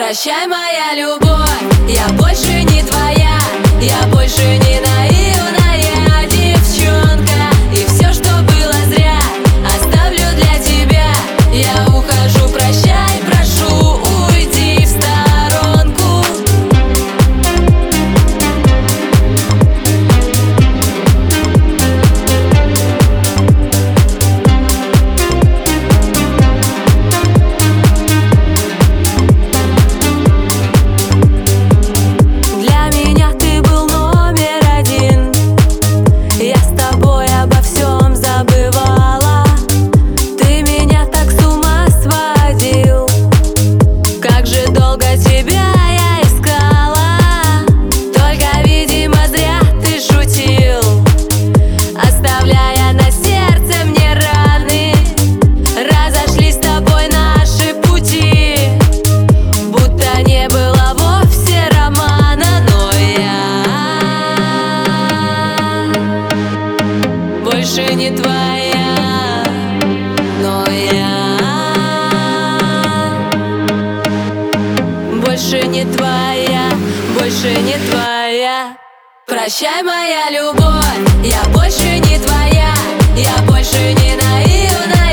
Прощай, моя любовь, я больше не твоя, я больше не наивная девчонка. И все, что было зря, оставлю для тебя. Я ухожу, прощай, прошу, уйди в сторонку. Больше не твоя, но я больше не твоя, больше не твоя. Прощай, моя любовь, я больше не твоя, я больше не наивна.